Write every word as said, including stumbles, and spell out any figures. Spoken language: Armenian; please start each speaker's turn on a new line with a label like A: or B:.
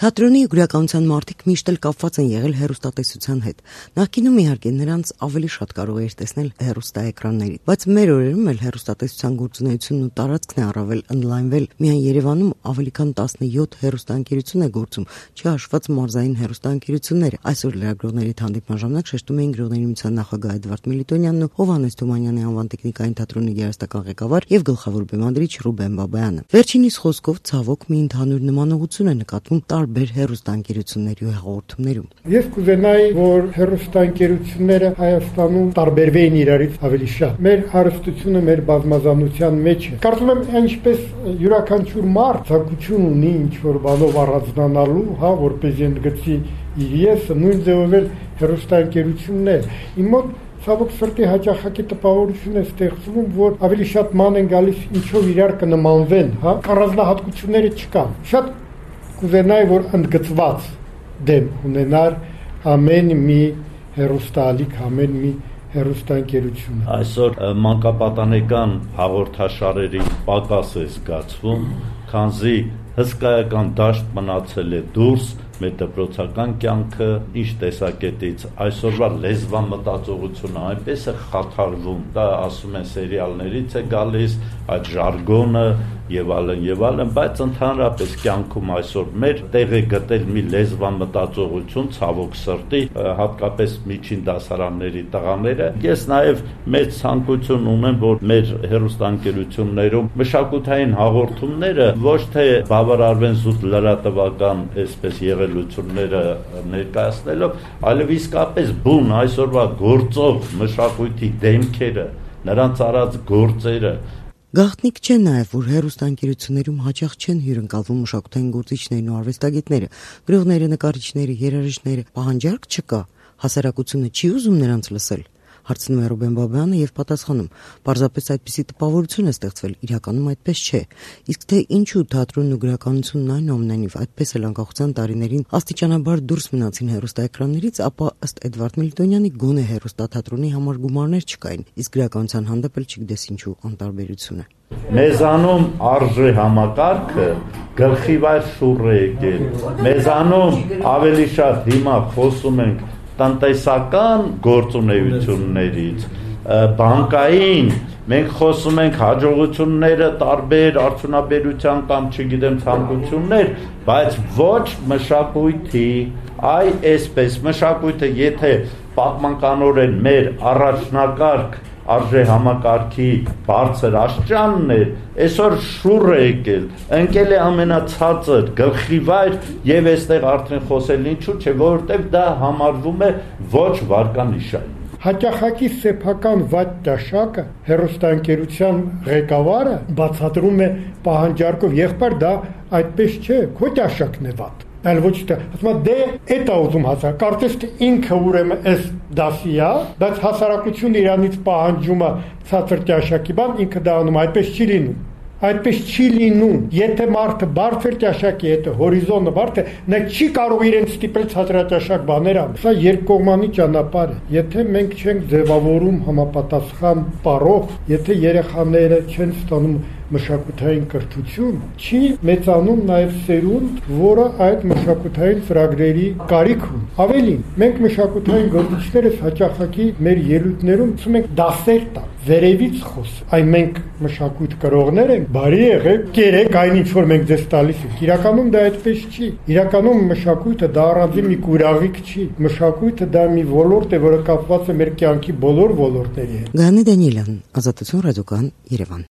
A: Թատրոնի ու գրականության մարդիկ միշտ էլ կապված են եղել հեռուստատեսության հետ։ Նախկինում իհարկե նրանց ավելի շատ կարող էր տեսնել հեռուստաէկրաններից, բայց մեր օրերում էլ հեռուստատեսության գործունեությունն ու տարածքն է առավել ընդլայնվել։ Միայն Երևանում ավելի քան տասնյոթ հեռուստաընկերություն է գործում, չհաշված մարզային հեռուստաընկերությունները։ Այսօր լրագրողների հանդիպման ժամանակ շեշտում էին գրողների միության նախագահ Էդվարդ Միլիտոնյանն ու Հովհաննես Թումանյանի անվան տեխնիկային թատրոնի երաժշտական ղեկավար եւ գլխավոր բեմադրիչ Ռուբեն Բաբայանը։ Վերջինիս խոսքով ցավոք մի ընդհանուր նմանողություն է նկատվում տարբեր հեռուստաընկերությունների հաղորդումներում։
B: Ես կուզենայի, որ հեռուստաընկերությունները Հայաստանում տարբերվեին իրարից ավելի շատ։ Մեր հարստությունը մեր բազմազանության մեջ է։ Կարծում եմ, ինչպես յուրաքանչյուր մարդ ցանկություն ունի ինչ-որ բանով առանձնանալու, հա, որպեսզի ընդգծի իր եսը, նույն ձևով էլ հեռուստաընկերությունն է։ Իմ մոտ ցավոք սրտի հաճախակի տպավորություն է ստեղծվում, որ ավելի շատ ման են գալիս ինչով իրար կնմանվեն, հա, առանձնահատկությունները չկան։ Շատ կուզենայի, որ ընդգծված դեմ ունենար ամեն մի հեռուստաալիք, ամեն մի հեռուստաընկերություն։
C: Այսօր մանկապատանեկան հաղորդաշարերի պակաս է զգացվում, քանզի հսկայական դաշտ մնացել է դուրս մեր դպրոցական կյանքը ինչ տեսակետից այսօրվա լեզվան մտածողությունը այնպես է խաթարվում, դա ասում են սերիալներից է գալիս, այդ ժարգոնը եւ այլն եւ այլն, բայց ընդհանրապես կյանքում այսօր մեր տեղ է գտել մի լեզվան մտածողություն, ցավոք սրտի, հատկապես միջին դասարանների տղաները։ Ես նաեւ մեծ ցանկություն ունեմ, որ մեր հեռուստաընկերություններում մշակութային հաղորդումները ոչ թե բավարարվեն զուտ լրատվական այսպես եղելությունները ներկայացնելով, այլև իսկապես բուն այսօրվա գործող մշակույթի դեմքերը, նրանց արած գործերը։
A: Գաղտնիք չէ նաև, որ հեռուստաընկերություններում հաճախ չեն հյուրընկալվում մշակութային գործիչներն ու արվեստագետները, գրողները, նկարիչները, երաժիշտները, պահանջարկ չկա, հասարակությունը չի ուզում նրանց լսել։ Հարցնում է Ռուբեն Բաբայանը եւ պատասխանում. Պարզապես այդպիսի տպավորություն է ստեղծվել, իրականում այդպես չէ։ Իսկ թե ինչու թատրոնն ու գրականությունն այնուամենայնիվ այդպես էլ անկախության տարիներին աստիճանաբար դուրս մնացին հեռուստաէկրաններից, ապա ըստ Էդվարդ Միլիտոնյանի գոնե հեռուստաթատրոնի համար գումարներ չկային, իսկ գրականության հանդեպ էլ չգիտես ինչու անտարբերություն է։
C: Մեզանում արժե համակարգը գլխիվայր շուռ է եկել։ Մեզանում ավելի շատ հիմա խոսում ենք տնտեսական գործունեություններից, բանկային, մենք խոսում ենք հաջողությունները տարբեր արդյունաբերության կամ չգիտեմ ցանկություններ, բայց ոչ մշակույթի, այ այսպես մշակույթը եթե պատմանականորեն մեր առաջնակարգ արժե համակարգի բարձր աստիճանն էր, այսօր շուռ է եկել, ընկել է ամենացածր գլխիվայր եւ այստեղ արդեն խոսել ինչու՞ չէ, որովհետեւ դա համարվում է ոչ վարկանիշային։
B: Հաճախակի սեփական վատ դաշակը հեռուստաընկերության ղեկավարը բացատրում է պահանջարկով, եղբայր դա այդպես չէ, քո դաշակն է վատ։ Այլ ոչ թե, ասում է դե էդ է ուզում հասա, կարծես թե ինքը ուրեմն էս դասի է, բայց հասարակությունը իրանից պահանջում է ցածր դաշակի բան, ինքը դա անում, այդպես չի լինում։ Այդպես չի լինում, եթե մարդը բարձր դաշակի հետ հորիզոնը բարդ է, նա չի կարող իրեն ստիպել ցածրադաշակ բաներ անել։ Սա երկկողմանի ճանապարհ է։ Եթե մենք չենք ձևավորում համապատասխան պարով, եթե երեխաները չեն ստանում մշակութային կրթություն, չի մեծանում նաև սերունդ, որը այդ մշակութային ծրագրերի կարիք ունի։ Ավելին, մենք մշակութային գործիչներս հաճախակի մեր ելույթներում ասում ենք դասեր տա, վերևից խոս։ Այն մենք մշակույթ կրողներ ենք, բարի եղեք, կերեք այն ինչ որ մենք ձեզ տալիս ենք։ Իրականում դա այդպես չի։ Իրականում մշակույթը դա առանձին մի կուրաղիկ չի։ Մշակույթը դա մի ոլորտ է, որը կապված է մեր կյանքի բոլոր ոլորտների հետ։
A: Գայանե Դանիելյան, Ազատություն ռադիոկայան, Երևան։